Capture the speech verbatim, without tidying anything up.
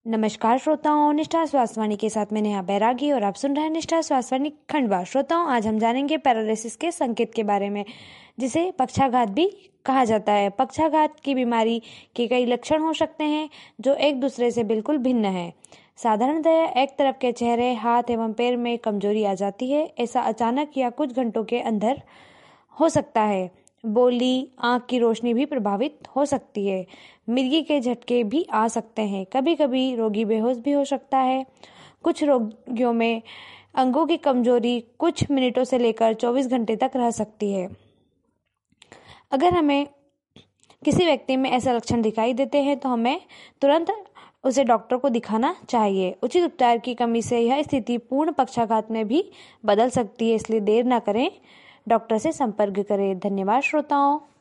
नमस्कार श्रोताओं, निष्ठा स्वास्थ्यवाणी के साथ मैं नेहा बैरागी और आप सुन रहे हैं निष्ठा स्वास्थ्यवाणी खंडवा। श्रोताओं, आज हम जानेंगे पैरालिसिस के संकेत के बारे में, जिसे पक्षाघात भी कहा जाता है। पक्षाघात की बीमारी के कई लक्षण हो सकते हैं जो एक दूसरे से बिल्कुल भिन्न हैं। साधारणतः एक तरफ के चेहरे, हाथ एवं पैर में कमजोरी आ जाती है। ऐसा अचानक या कुछ घंटों के अंदर हो सकता है। बोली, आंख की रोशनी भी प्रभावित हो सकती है। मिर्गी के झटके भी आ सकते हैं। कभी कभी रोगी बेहोश भी हो सकता है। कुछ रोगियों में अंगों की कमजोरी कुछ मिनटों से लेकर चौबीस घंटे तक रह सकती है। अगर हमें किसी व्यक्ति में ऐसे लक्षण दिखाई देते हैं तो हमें तुरंत उसे डॉक्टर को दिखाना चाहिए। उचित उपचार की कमी से यह स्थिति पूर्ण पक्षाघात में भी बदल सकती है, इसलिए देर न करें, डॉक्टर से संपर्क करें। धन्यवाद श्रोताओं।